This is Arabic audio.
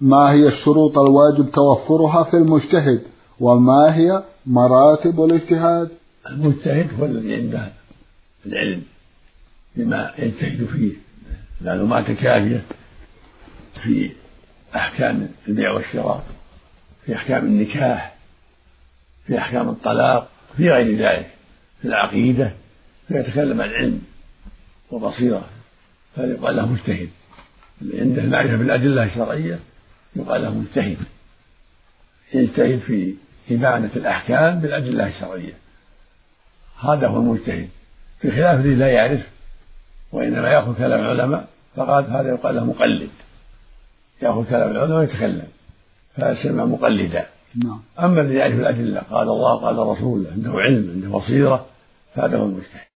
ما هي الشروط الواجب توفرها في المجتهد، وما هي مراتب الاجتهاد؟ المجتهد هو الذي عنده العلم بما يجتهد فيه، معلومات كافية في أحكام البيع والشراء، في أحكام النكاح، في أحكام الطلاق، في غير ذلك، في العقيدة، فيتكلم عن علم وبصيرة، فيقال له مجتهد. عنده معرفة بالأدلة الشرعية يقال له مجتهد، يجتهد في إبانة الأحكام بالأدلة الشرعية، هذا هو المجتهد. في خلاف الذي لا يعرف وإنما يأخذ كلام العلماء فقال هذا يقال له مقلد، يأخذ كلام العلماء ويتكلم فيسمى مقلدا. أما الذي يعرف الأدلة قال الله قال الرسول، عنده علم عنده بصيرة، فهذا هو المجتهد.